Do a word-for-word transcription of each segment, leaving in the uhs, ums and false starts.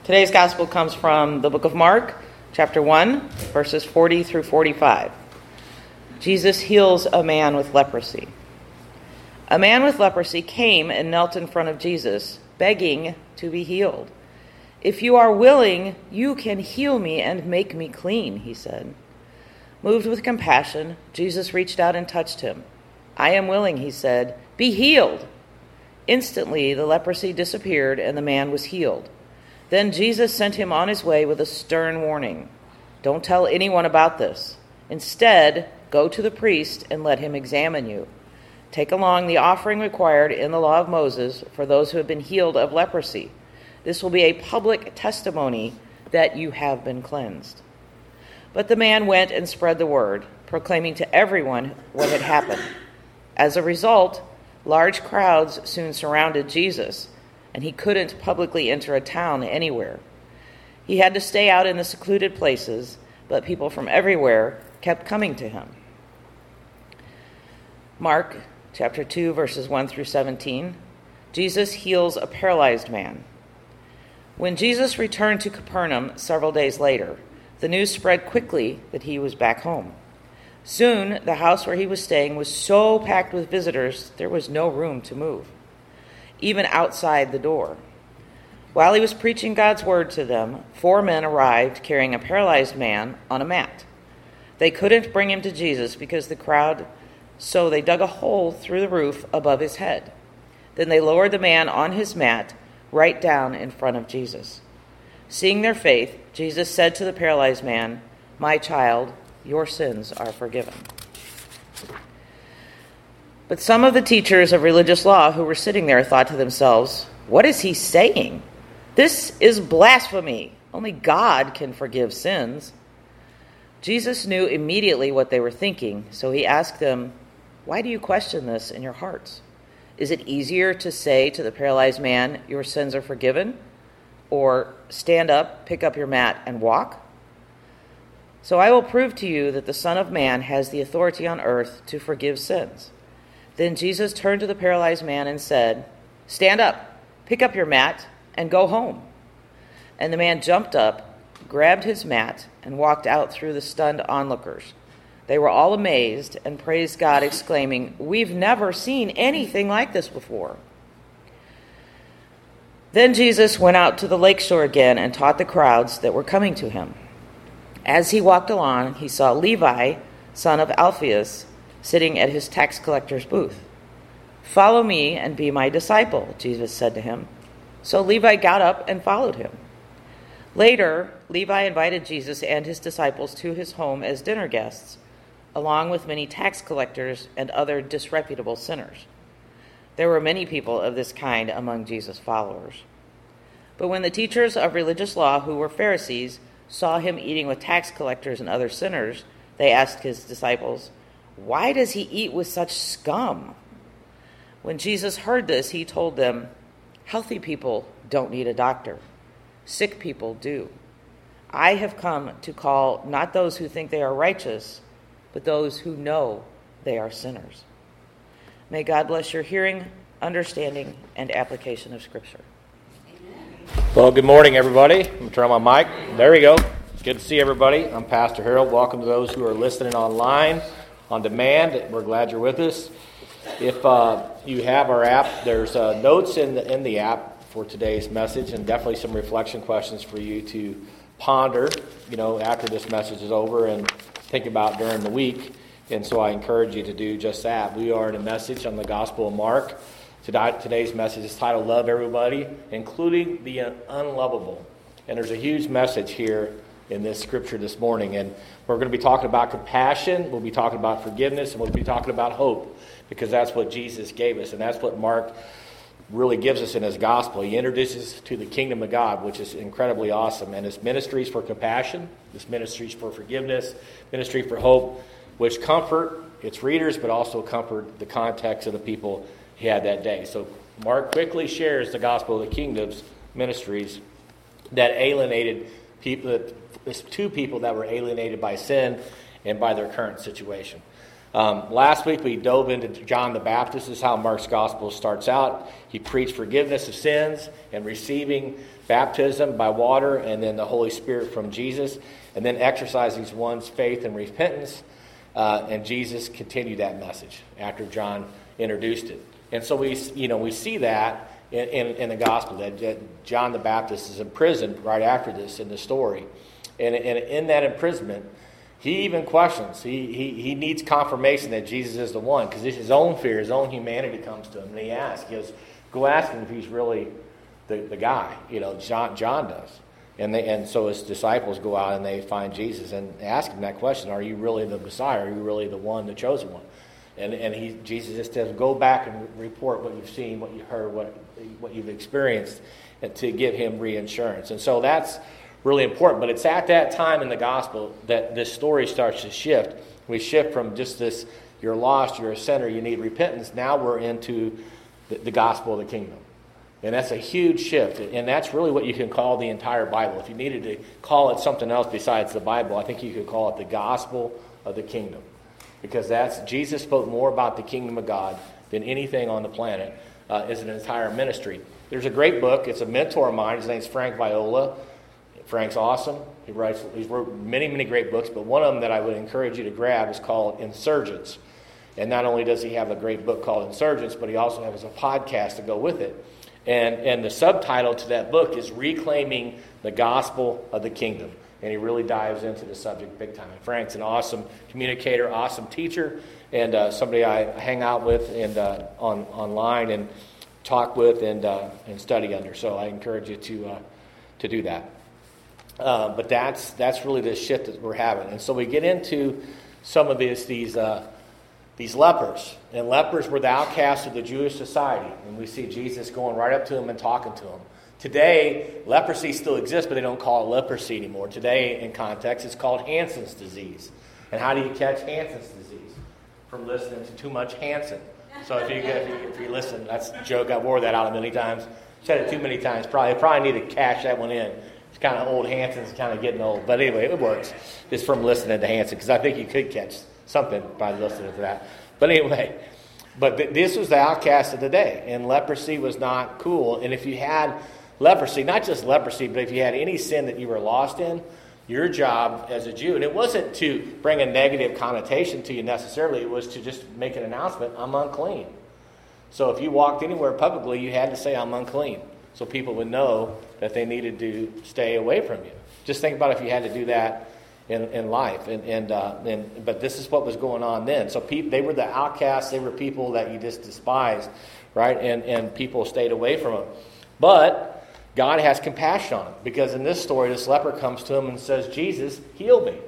Today's gospel comes from the book of Mark, chapter one, verses forty through forty-five. Jesus heals a man with leprosy. A man with leprosy came and knelt in front of Jesus, begging to be healed. "If you are willing, you can heal me and make me clean," he said. Moved with compassion, Jesus reached out and touched him. "I am willing," he said. "Be healed." Instantly, the leprosy disappeared and the man was healed. Then Jesus sent him on his way with a stern warning. "Don't tell anyone about this. Instead, go to the priest and let him examine you. Take along the offering required in the law of Moses for those who have been healed of leprosy. This will be a public testimony that you have been cleansed." But the man went and spread the word, proclaiming to everyone what had happened. As a result, large crowds soon surrounded Jesus, and he couldn't publicly enter a town anywhere. He had to stay out in the secluded places, but people from everywhere kept coming to him. Mark chapter two, verses one through seventeen. Jesus heals a paralyzed man. When Jesus returned to Capernaum several days later, the news spread quickly that he was back home. Soon, the house where he was staying was so packed with visitors, there was no room to move, even outside the door. While he was preaching God's word to them, four men arrived carrying a paralyzed man on a mat. They couldn't bring him to Jesus because the crowd, so they dug a hole through the roof above his head. Then they lowered the man on his mat right down in front of Jesus. Seeing their faith, Jesus said to the paralyzed man, "My child, your sins are forgiven." But some of the teachers of religious law who were sitting there thought to themselves, "What is he saying? This is blasphemy. Only God can forgive sins." Jesus knew immediately what they were thinking, so he asked them, "Why do you question this in your hearts? Is it easier to say to the paralyzed man, 'Your sins are forgiven,' or 'Stand up, pick up your mat, and walk'? So I will prove to you that the Son of Man has the authority on earth to forgive sins." Then Jesus turned to the paralyzed man and said, "Stand up, pick up your mat, and go home." And the man jumped up, grabbed his mat, and walked out through the stunned onlookers. They were all amazed and praised God, exclaiming, "We've never seen anything like this before." Then Jesus went out to the lakeshore again and taught the crowds that were coming to him. As he walked along, he saw Levi, son of Alphaeus, sitting at his tax collector's booth. "Follow me and be my disciple," Jesus said to him. So Levi got up and followed him. Later, Levi invited Jesus and his disciples to his home as dinner guests, along with many tax collectors and other disreputable sinners. There were many people of this kind among Jesus' followers. But when the teachers of religious law, who were Pharisees, saw him eating with tax collectors and other sinners, they asked his disciples, "Why does he eat with such scum?" When Jesus heard this, he told them, "Healthy people don't need a doctor. Sick people do. I have come to call not those who think they are righteous, but those who know they are sinners." May God bless your hearing, understanding, and application of Scripture. Well, good morning, everybody. I'm going to turn on my mic. There we go. Good to see everybody. I'm Pastor Harold. Welcome to those who are listening online, on demand. We're glad you're with us. If uh, you have our app, there's uh, notes in the, in the app for today's message, and definitely some reflection questions for you to ponder, you know, after this message is over and think about during the week. And so I encourage you to do just that. We are in a message on the Gospel of Mark. Today's message is titled "Love Everybody, Including the Unlovable." And there's a huge message here in this scripture this morning. And we're going to be talking about compassion, we'll be talking about forgiveness, and we'll be talking about hope, because that's what Jesus gave us. And that's what Mark really gives us in his gospel. He introduces us to the kingdom of God, which is incredibly awesome. And his ministries for compassion, his ministries for forgiveness, ministry for hope, which comfort its readers, but also comfort the context of the people he had that day. So Mark quickly shares the gospel of the kingdom's ministries that alienated people, two people that were alienated by sin and by their current situation. Um, last week we dove into John the Baptist. This is how Mark's gospel starts out. He preached forgiveness of sins and receiving baptism by water and then the Holy Spirit from Jesus, and then exercising one's faith and repentance. Uh, and Jesus continued that message after John introduced it. And so we, you know, we see that in, in, in the gospel that, that John the Baptist is imprisoned right after this in the story, and, and in that imprisonment, he even questions. He, he he needs confirmation that Jesus is the one, because his own fear, his own humanity comes to him, and he asks, he goes, go ask him if he's really the, the guy. You know, John John does. And they and so his disciples go out and they find Jesus and ask him that question, are you really the Messiah? Are you really the one, the chosen one? And and he Jesus just says, go back and report what you've seen, what you've heard, what what you've experienced, and to give him reassurance. And so that's really important. But it's at that time in the gospel that this story starts to shift. We shift from just this, you're lost, you're a sinner, you need repentance. Now we're into the, the gospel of the kingdom. And that's a huge shift. And that's really what you can call the entire Bible. If you needed to call it something else besides the Bible, I think you could call it the gospel of the kingdom. Because that's Jesus spoke more about the kingdom of God than anything on the planet uh, as an entire ministry. There's a great book. It's a mentor of mine. His name's Frank Viola. Frank's awesome. He writes. He's wrote many, many great books, but one of them that I would encourage you to grab is called Insurgents. And not only does he have a great book called Insurgents, but he also has a podcast to go with it. And and the subtitle to that book is Reclaiming the Gospel of the Kingdom. And he really dives into the subject big time. And Frank's an awesome communicator, awesome teacher, and uh, somebody I hang out with and uh, on online and talk with and uh, and study under. So I encourage you to uh, to do that. Uh, but that's that's really the shift that we're having. And so we get into some of these these uh, these lepers. And lepers were the outcasts of the Jewish society. And we see Jesus going right up to them and talking to them. Today, leprosy still exists, but they don't call it leprosy anymore. Today, in context, it's called Hansen's disease. And how do you catch Hansen's disease? From listening to too much Hansen. So if you, if you, if you listen, that's a joke. I wore that out many times. Said it too many times. Probably probably need to cash that one in. It's kind of old. Hansen's kind of getting old. But anyway, it works. Just from listening to Hansen, because I think you could catch something by listening to that. But anyway, but th- this was the outcast of the day. And leprosy was not cool. And if you had leprosy, not just leprosy, but if you had any sin that you were lost in, your job as a Jew, and it wasn't to bring a negative connotation to you necessarily, it was to just make an announcement, I'm unclean. So if you walked anywhere publicly, you had to say, I'm unclean. So people would know that they needed to stay away from you. Just think about if you had to do that in, in life. And, and, uh, and But this is what was going on then. So people, they were the outcasts. They were people that you just despised, right? And, and people stayed away from them. But God has compassion on him, because in this story, this leper comes to him and says, Jesus, heal me.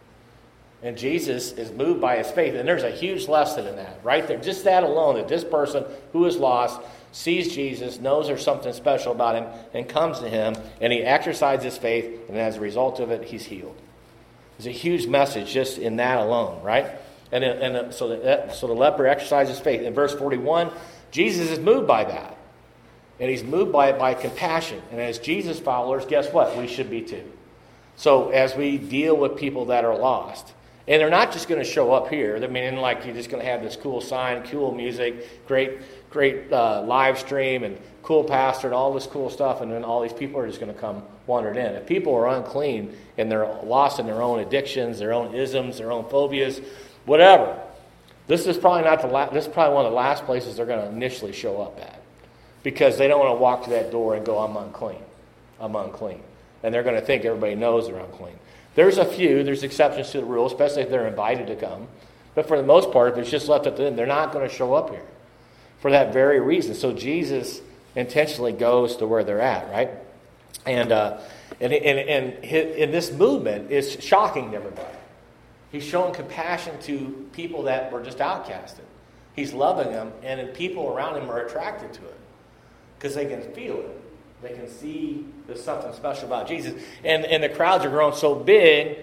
And Jesus is moved by his faith. And there's a huge lesson in that, right there. Just that alone, that this person who is lost sees Jesus, knows there's something special about him, and comes to him, and he exercises his faith, and as a result of it, he's healed. There's a huge message just in that alone, right? And, and so, the, so the leper exercises faith. In verse forty-one, Jesus is moved by that. And he's moved by it by compassion. And as Jesus followers, guess what? We should be too. So as we deal with people that are lost, and they're not just going to show up here. I mean, like you're just going to have this cool sign, cool music, great, great uh, live stream, and cool pastor, and all this cool stuff, and then all these people are just going to come wandering in. If people are unclean and they're lost in their own addictions, their own isms, their own phobias, whatever, this is probably not the la- this is probably one of the last places they're going to initially show up at. Because they don't want to walk to that door and go, I'm unclean. I'm unclean. And they're going to think everybody knows they're unclean. There's a few, there's exceptions to the rule, especially if they're invited to come. But for the most part, if it's just left up to them, they're not going to show up here for that very reason. So Jesus intentionally goes to where they're at, right? And uh, and and, and his, and this movement is shocking to everybody. He's showing compassion to people that were just outcasted. He's loving them, and people around him are attracted to it. Because they can feel it. They can see there's something special about Jesus. And, and the crowds are growing so big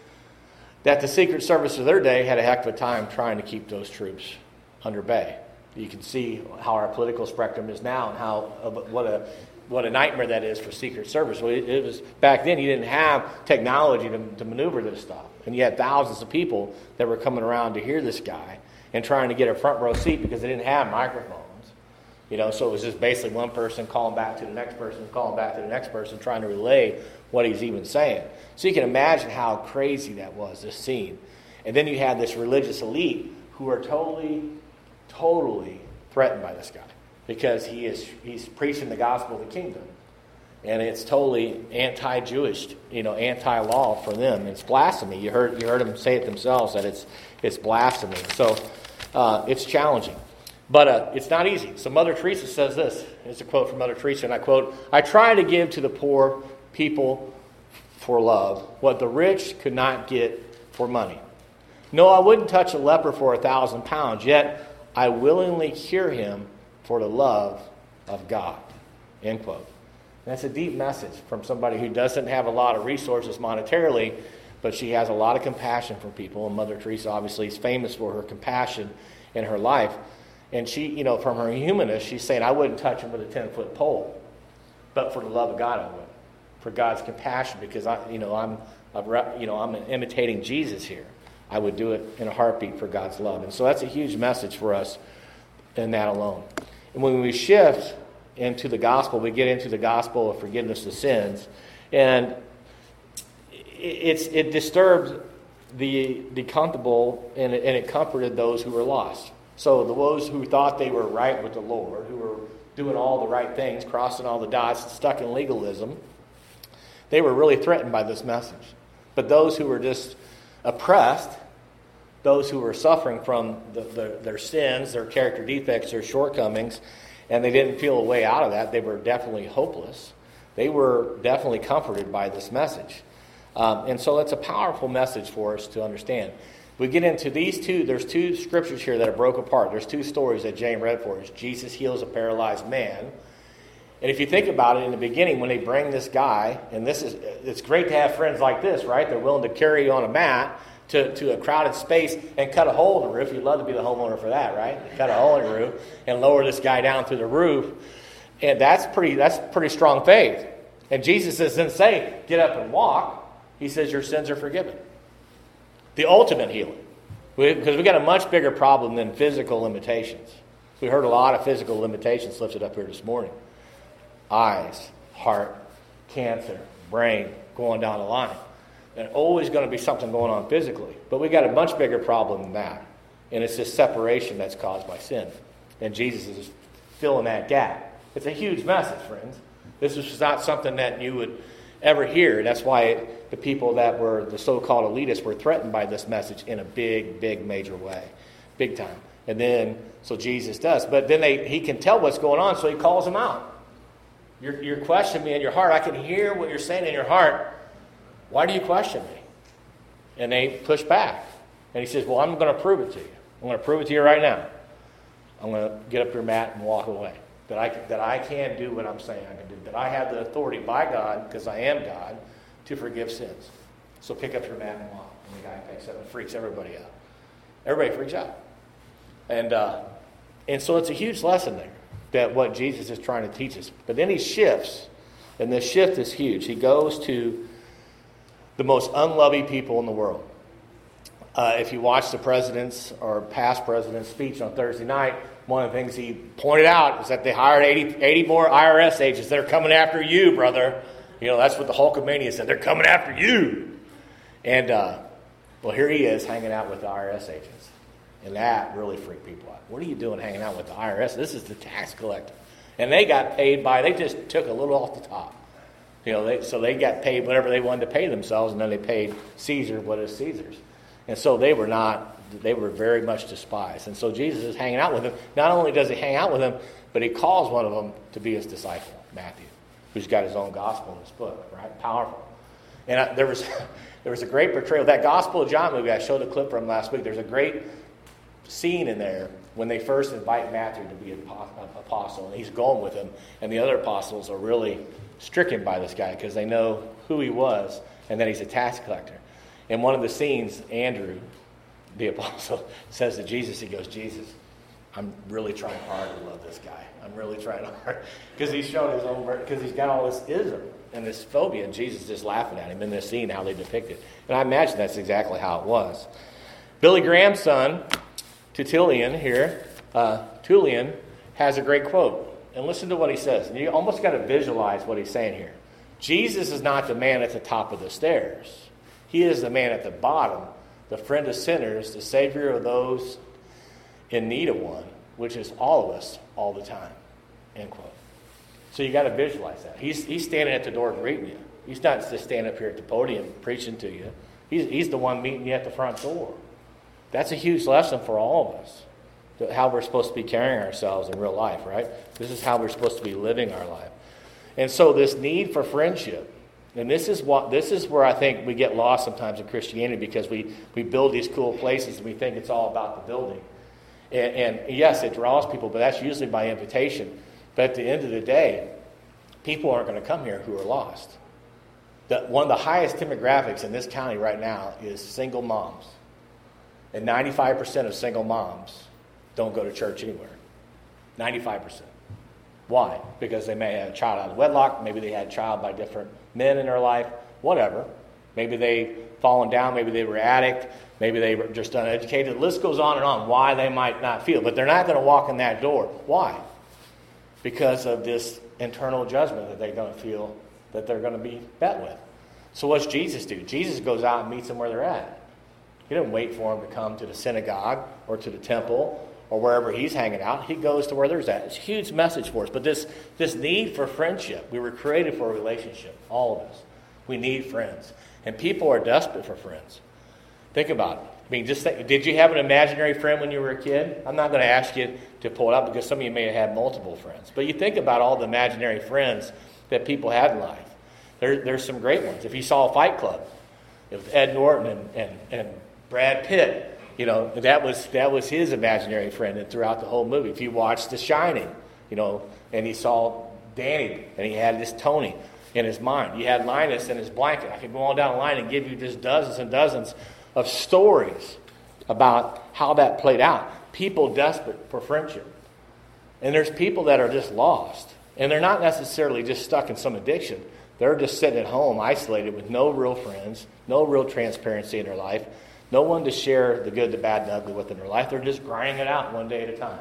that the Secret Service of their day had a heck of a time trying to keep those troops under bay. You can see how our political spectrum is now, and how uh, what a what a nightmare that is for Secret Service. Well, it, it was back then you didn't have technology to, to maneuver this stuff, and you had thousands of people that were coming around to hear this guy and trying to get a front row seat because they didn't have microphones. You know, so it was just basically one person calling back to the next person, calling back to the next person, trying to relay what he's even saying. So you can imagine how crazy that was, this scene. And then you had this religious elite who are totally, totally threatened by this guy because he is he's preaching the gospel of the kingdom. And it's totally anti-Jewish, you know, anti-law for them. It's blasphemy. You heard you heard them say it themselves that it's it's blasphemy. So uh, it's challenging. But uh, it's not easy. So Mother Teresa says this. It's a quote from Mother Teresa, and I quote, "I try to give to the poor people for love what the rich could not get for money. No, I wouldn't touch a leper for a thousand pounds, yet I willingly cure him for the love of God." End quote. And that's a deep message from somebody who doesn't have a lot of resources monetarily, but she has a lot of compassion for people. And Mother Teresa obviously is famous for her compassion in her life. And she, you know, from her humanist, she's saying, I wouldn't touch him with a ten-foot pole, but for the love of God, I would. For God's compassion, because I, you know, I'm, I'm, you know, I'm imitating Jesus here. I would do it in a heartbeat for God's love. And so that's a huge message for us in that alone. And when we shift into the gospel, we get into the gospel of forgiveness of sins, and it's it disturbed the the comfortable, and it, and it comforted those who were lost. So those who thought they were right with the Lord, who were doing all the right things, crossing all the dots, stuck in legalism, they were really threatened by this message. But those who were just oppressed, those who were suffering from the, the, their sins, their character defects, their shortcomings, and they didn't feel a way out of that, they were definitely hopeless. They were definitely comforted by this message. Um, and so it's a powerful message for us to understand. We get into these two, there's two scriptures here that are broke apart. There's two stories that Jane read for us. Jesus heals a paralyzed man. And if you think about it, in the beginning, when they bring this guy, and this is, it's great to have friends like this, right? They're willing to carry you on a mat to, to a crowded space and cut a hole in the roof. You'd love to be the homeowner for that, right? Cut a hole in the roof and lower this guy down through the roof. And that's pretty, that's pretty strong faith. And Jesus doesn't say, get up and walk. He says, your sins are forgiven. The ultimate healing. We, because we've got a much bigger problem than physical limitations. We heard a lot of physical limitations lifted up here this morning. Eyes, heart, cancer, brain, going down the line. There's always going to be something going on physically. But we've got a much bigger problem than that. And it's this separation that's caused by sin. And Jesus is filling that gap. It's a huge message, friends. This is not something that you would ever hear. That's why it, the people that were the so-called elitists were threatened by this message in a big, big, major way. Big time. And then, so Jesus does. But then they, he can tell what's going on, so he calls them out. You're, you're questioning me in your heart. I can hear what you're saying in your heart. Why do you question me? And they push back. And he says, well, I'm going to prove it to you. I'm going to prove it to you right now. I'm going to get up your mat and walk away. That I, that I can do what I'm saying I can do. That I have the authority by God, because I am God, to forgive sins. So pick up your mat and walk. And the guy picks up and freaks everybody out. Everybody freaks out. And uh, and so it's a huge lesson there, that what Jesus is trying to teach us. But then he shifts, and this shift is huge. He goes to the most unloving people in the world. Uh, if you watch the president's or past president's speech on Thursday night, one of the things he pointed out is that they hired eighty, eighty more I R S agents. They're coming after you, brother. You know, that's what the Hulkamania said. They're coming after you. And, uh, well, here he is hanging out with the I R S agents. And that really freaked people out. What are you doing hanging out with the I R S? This is the tax collector. And they got paid by, they just took a little off the top. You know, they, so they got paid whatever they wanted to pay themselves, and then they paid Caesar what is Caesar's. And so they were not, they were very much despised. And so Jesus is hanging out with them. Not only does he hang out with them, but he calls one of them to be his disciple, Matthew, who's got his own gospel in his book, right? Powerful. And I, there was there was a great portrayal. That Gospel of John movie I showed a clip from last week. There's a great scene in there when they first invite Matthew to be an apostle, and he's going with him. And the other apostles are really stricken by this guy because they know who he was and that he's a tax collector. In one of the scenes, Andrew, the apostle, says to Jesus, he goes, Jesus, I'm really trying hard to love this guy. I'm really trying hard because he's shown his own, because he's got all this ism and this phobia, and Jesus is just laughing at him in this scene, how they depict it. And I imagine that's exactly how it was. Billy Graham's son, Tertullian here, uh, Tertullian, has a great quote. And listen to what he says. And you almost got to visualize what he's saying here. Jesus is not the man at the top of the stairs. He is the man at the bottom, the friend of sinners, the savior of those in need of one, which is all of us all the time. End quote. So you got to visualize that. He's he's standing at the door greeting you. He's not just standing up here at the podium preaching to you. He's, he's the one meeting you at the front door. That's a huge lesson for all of us. How we're supposed to be carrying ourselves in real life, right? This is how we're supposed to be living our life. And so this need for friendship, and this is what this is where I think we get lost sometimes in Christianity, because we, we build these cool places and we think it's all about the building. And, and yes, it draws people, but that's usually by invitation. But at the end of the day, people aren't going to come here who are lost. The, one of the highest demographics in this county right now is single moms. And ninety-five percent of single moms don't go to church anywhere. ninety-five percent. Why? Because they may have a child out of wedlock. Maybe they had a child by different men in their life. Whatever. Maybe they've fallen down. Maybe they were addict. Maybe they were just uneducated. The list goes on and on why they might not feel. But they're not going to walk in that door. Why? Because of this internal judgment that they're going to feel that they're going to be met with. So what's Jesus do? Jesus goes out and meets them where they're at. He didn't wait for them to come to the synagogue or to the temple or wherever he's hanging out. He goes to where there's at. It's a huge message for us. But this, this need for friendship, we were created for a relationship, all of us. We need friends. And people are desperate for friends. Think about it. I mean, just think, did you have an imaginary friend when you were a kid? I'm not going to ask you to pull it up because some of you may have had multiple friends. But you think about all the imaginary friends that people had in life. There, there's some great ones. If you saw a Fight Club, it was Ed Norton and, and, and Brad Pitt. You know, that was that was his imaginary friend, and throughout the whole movie. If you watched The Shining, you know, and he saw Danny, and he had this Tony in his mind. You had Linus in his blanket. I could go on down the line and give you just dozens and dozens of stories about how that played out. People desperate for friendship. And there's people that are just lost. And they're not necessarily just stuck in some addiction. They're just sitting at home isolated with no real friends, no real transparency in their life, no one to share the good, the bad, and the ugly with in their life. They're just grinding it out one day at a time.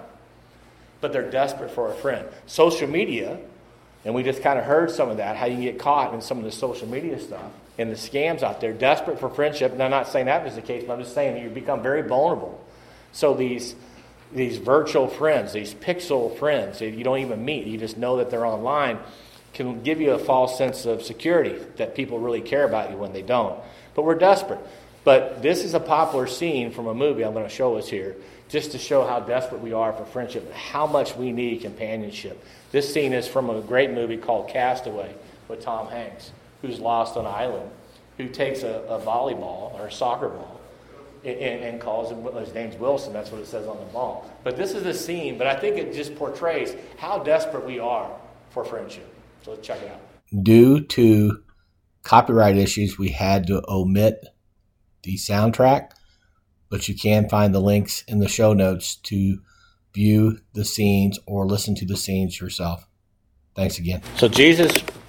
But they're desperate for a friend. Social media, and we just kind of heard some of that, how you can get caught in some of the social media stuff and the scams out there, desperate for friendship. And I'm not saying that was the case, but I'm just saying that you become very vulnerable. So these these virtual friends, these pixel friends that you don't even meet, you just know that they're online, can give you a false sense of security that people really care about you when they don't. But we're desperate. But this is a popular scene from a movie I'm going to show us here, just to show how desperate we are for friendship, how much we need companionship. This scene is from a great movie called Castaway with Tom Hanks, who's lost on an island, who takes a, a volleyball or a soccer ball and, and calls him, his name's Wilson, that's what it says on the ball. But this is a scene, but I think it just portrays how desperate we are for friendship. So let's check it out. Due to copyright issues, we had to omit the soundtrack, but you can find the links in the show notes to view the scenes or listen to the scenes yourself. Thanks again. So Jesus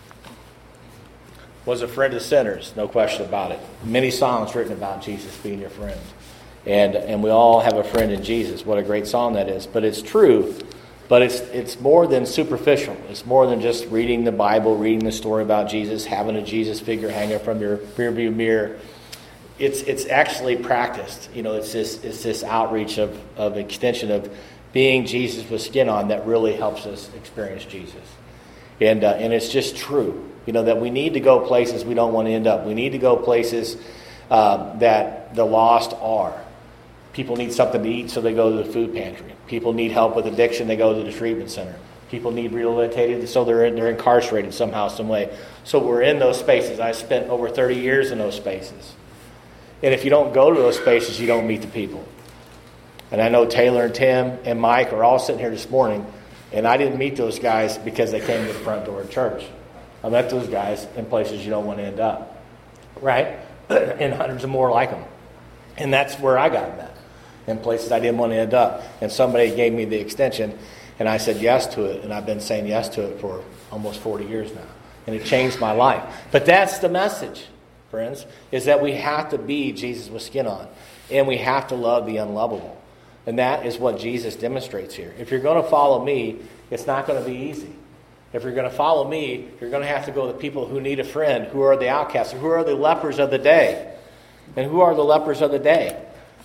was a friend of sinners, no question about it. Many songs written about Jesus being your friend. And and we all have a friend in Jesus. What a great song that is. But it's true. But it's it's more than superficial. It's more than just reading the Bible, reading the story about Jesus, having a Jesus figure hanging from your rearview mirror. It's it's actually practiced. You know, it's this it's this outreach of, of extension of being Jesus with skin on that really helps us experience Jesus. And uh, and it's just true. You know, that we need to go places we don't want to end up. We need to go places uh, that the lost are. People need something to eat, so they go to the food pantry. People need help with addiction, they go to the treatment center. People need rehabilitated, so they're in, they're incarcerated somehow, some way. So we're in those spaces. I spent over thirty years in those spaces. And if you don't go to those spaces, you don't meet the people. And I know Taylor and Tim and Mike are all sitting here this morning, and I didn't meet those guys because they came to the front door of church. I met those guys in places you don't want to end up, right? And hundreds of more like them. And that's where I got met. in places I didn't want to end up. And somebody gave me the extension, and I said yes to it, and I've been saying yes to it for almost forty years now. And it changed my life. But that's the message, friends, is that we have to be Jesus with skin on, and we have to love the unlovable. And that is what Jesus demonstrates here. If you're going to follow me, it's not going to be easy. If you're going to follow me, you're going to have to go to the people who need a friend, who are the outcasts, who are the lepers of the day. And who are the lepers of the day?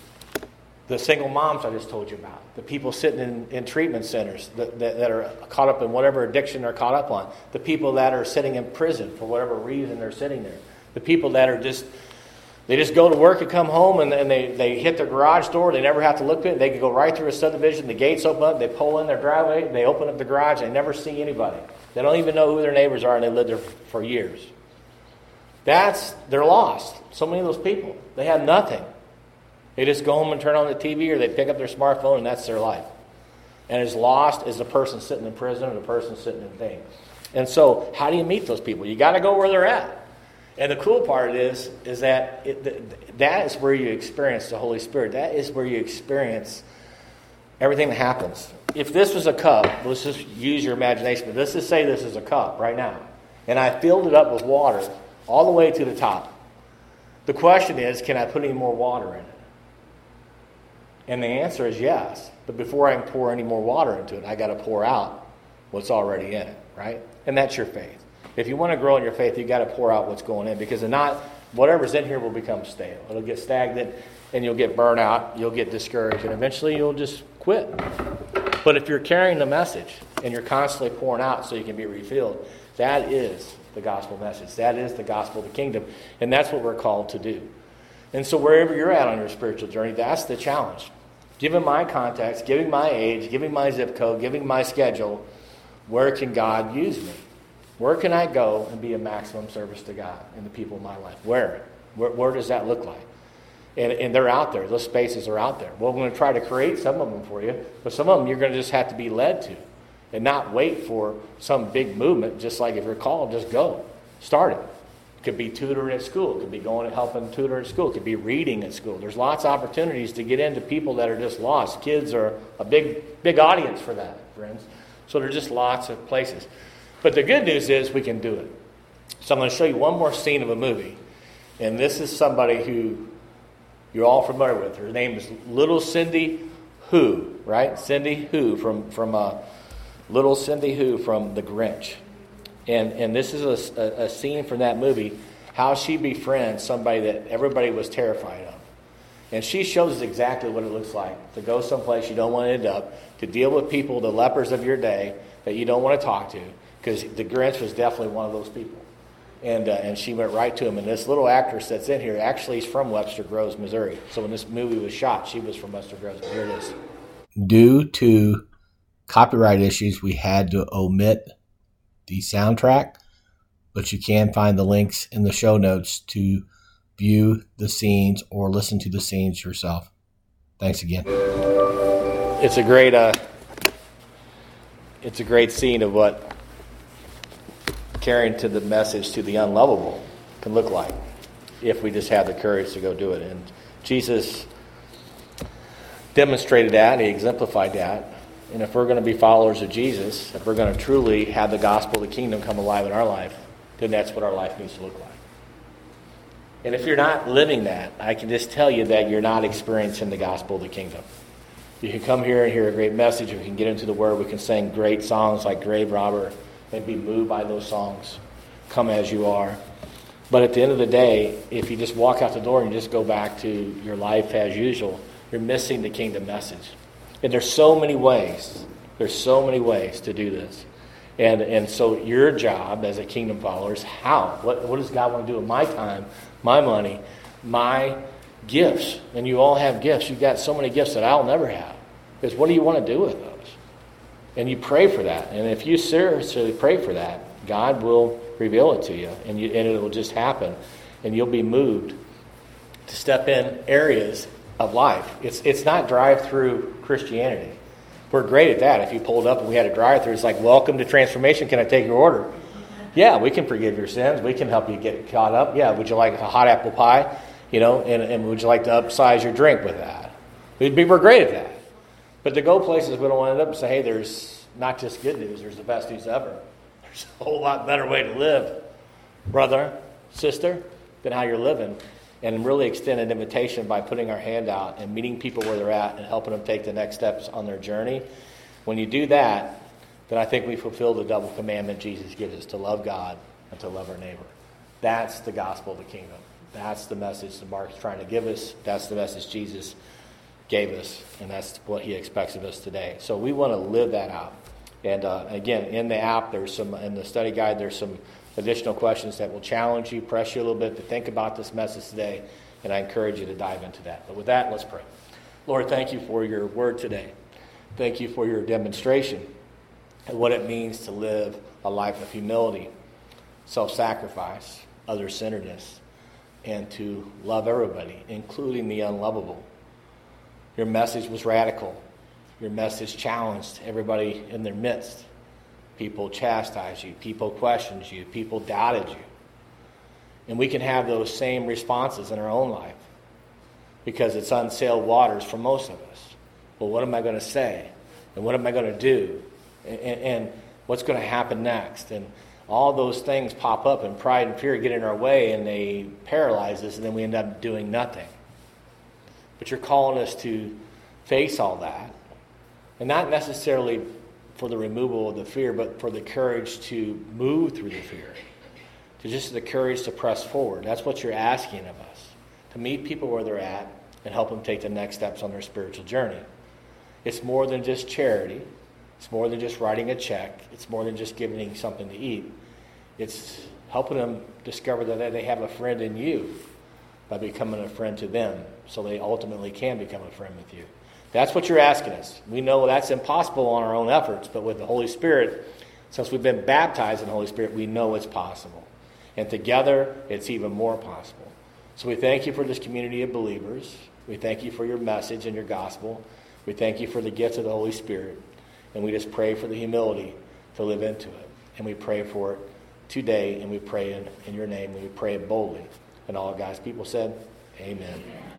The single moms I just told you about. The people sitting in, in treatment centers that, that, that are caught up in whatever addiction they're caught up on. The people that are sitting in prison for whatever reason they're sitting there. The people that are just, they just go to work and come home and, and they, they hit their garage door. They never have to look at it. They can go right through a subdivision. The gates open up. They pull in their driveway. They open up the garage. They never see anybody. They don't even know who their neighbors are, and they live there for years. That's, they're lost. So many of those people, they have nothing. They just go home and turn on the T V, or they pick up their smartphone, and that's their life. And as lost as the person sitting in prison or the person sitting in things. And so, how do you meet those people? You got to go where they're at. And the cool part is, is that it, that is where you experience the Holy Spirit. That is where you experience everything that happens. If this was a cup, let's just use your imagination, but let's just say this is a cup right now, and I filled it up with water all the way to the top. The question is, can I put any more water in it? And the answer is yes. But before I can pour any more water into it, I got to pour out what's already in it, right? And that's your faith. If you want to grow in your faith, you got to pour out what's going in, because if not, whatever's in here will become stale. It'll get stagnant, and you'll get burnt out. You'll get discouraged, and eventually you'll just quit. But if you're carrying the message and you're constantly pouring out so you can be refilled, that is the gospel message. That is the gospel of the kingdom. And that's what we're called to do. And so wherever you're at on your spiritual journey, that's the challenge. Given my context, given my age, given my zip code, given my schedule, where can God use me? Where can I go and be a maximum service to God and the people in my life? Where? Where, where does that look like? And, and they're out there. Those spaces are out there. Well, I'm going to try to create some of them for you, but some of them you're going to just have to be led to. And not wait for some big movement. Just like if you're called, just go. Start it. It could be tutoring at school. It could be going and helping tutor at school. It could be reading at school. There's lots of opportunities to get into people that are just lost. Kids are a big, big audience for that, friends. So there's just lots of places. But the good news is we can do it. So I'm going to show you one more scene of a movie. And this is somebody who you're all familiar with. Her name is Little Cindy Who, right? Cindy Who from, from uh, Little Cindy Who from The Grinch. And and this is a, a, a scene from that movie, how she befriends somebody that everybody was terrified of. And she shows us exactly what it looks like to go someplace you don't want to end up, to deal with people, the lepers of your day, that you don't want to talk to, because the Grinch was definitely one of those people. And uh, and she went right to him. And this little actress that's in here actually is from Webster Groves, Missouri. So when this movie was shot, she was from Webster Groves. Here it is. Due to copyright issues, we had to omit the soundtrack, but you can find the links in the show notes to view the scenes or listen to the scenes yourself. Thanks again. It's a great, uh, it's a great scene of what carrying to the message to the unlovable can look like if we just have the courage to go do it. And Jesus demonstrated that, and he exemplified that. And if we're going to be followers of Jesus, if we're going to truly have the gospel of the kingdom come alive in our life, then that's what our life needs to look like. And if you're not living that, I can just tell you that you're not experiencing the gospel of the kingdom. You can come here and hear a great message. We can get into the Word. We can sing great songs like Grave Robber and be moved by those songs. Come as you are. But at the end of the day, if you just walk out the door and you just go back to your life as usual, you're missing the kingdom message. And there's so many ways. There's so many ways to do this. And and so your job as a kingdom follower is how? What, what does God want to do with my time, my money, my gifts? And you all have gifts. You've got so many gifts that I'll never have. Because what do you want to do with those? And you pray for that. And if you seriously pray for that, God will reveal it to you. And, you, and it will just happen. And you'll be moved to step in areas of life. It's it's not drive-through Christianity. We're great at that. If you pulled up and we had a drive-through, it's like, welcome to Transformation. Can I take your order? Yeah, we can forgive your sins. We can help you get caught up. Yeah, would you like a hot apple pie? You know, and, and would you like to upsize your drink with that? We'd be, we're great at that. But to go places, we don't want to end up and say, hey, there's not just good news, there's the best news ever. There's a whole lot better way to live, brother, sister, than how you're living. And really extend an invitation by putting our hand out and meeting people where they're at and helping them take the next steps on their journey. When you do that, then I think we fulfill the double commandment Jesus gives us, to love God and to love our neighbor. That's the gospel of the kingdom. That's the message that Mark's trying to give us. That's the message Jesus gave us, and that's what he expects of us today. So we want to live that out. And uh, again, in the app, there's some, in the study guide, there's some additional questions that will challenge you, press you a little bit to think about this message today, and I encourage you to dive into that. But with that, let's pray. Lord, thank you for your word today. Thank you for your demonstration of what it means to live a life of humility, self-sacrifice, other-centeredness, and to love everybody, including the unlovable. Your message was radical. Your message challenged everybody in their midst. People chastised you. People questioned you. People doubted you. And we can have those same responses in our own life because it's unsailed waters for most of us. Well, what am I going to say? And what am I going to do? And, and, and what's going to happen next? And all those things pop up, and pride and fear get in our way, and they paralyze us, and then we end up doing nothing. But you're calling us to face all that, and not necessarily for the removal of the fear, but for the courage to move through the fear, to just the courage to press forward. That's what you're asking of us, to meet people where they're at and help them take the next steps on their spiritual journey. It's more than just charity. It's more than just writing a check. It's more than just giving something to eat. It's helping them discover that they have a friend in you by becoming a friend to them, so they ultimately can become a friend with you. That's what you're asking us. We know that's impossible on our own efforts, but with the Holy Spirit, since we've been baptized in the Holy Spirit, we know it's possible. And together, it's even more possible. So we thank you for this community of believers. We thank you for your message and your gospel. We thank you for the gift of the Holy Spirit. And we just pray for the humility to live into it. And we pray for it today, and we pray in, in your name, and we pray it boldly. And all God's people said, amen.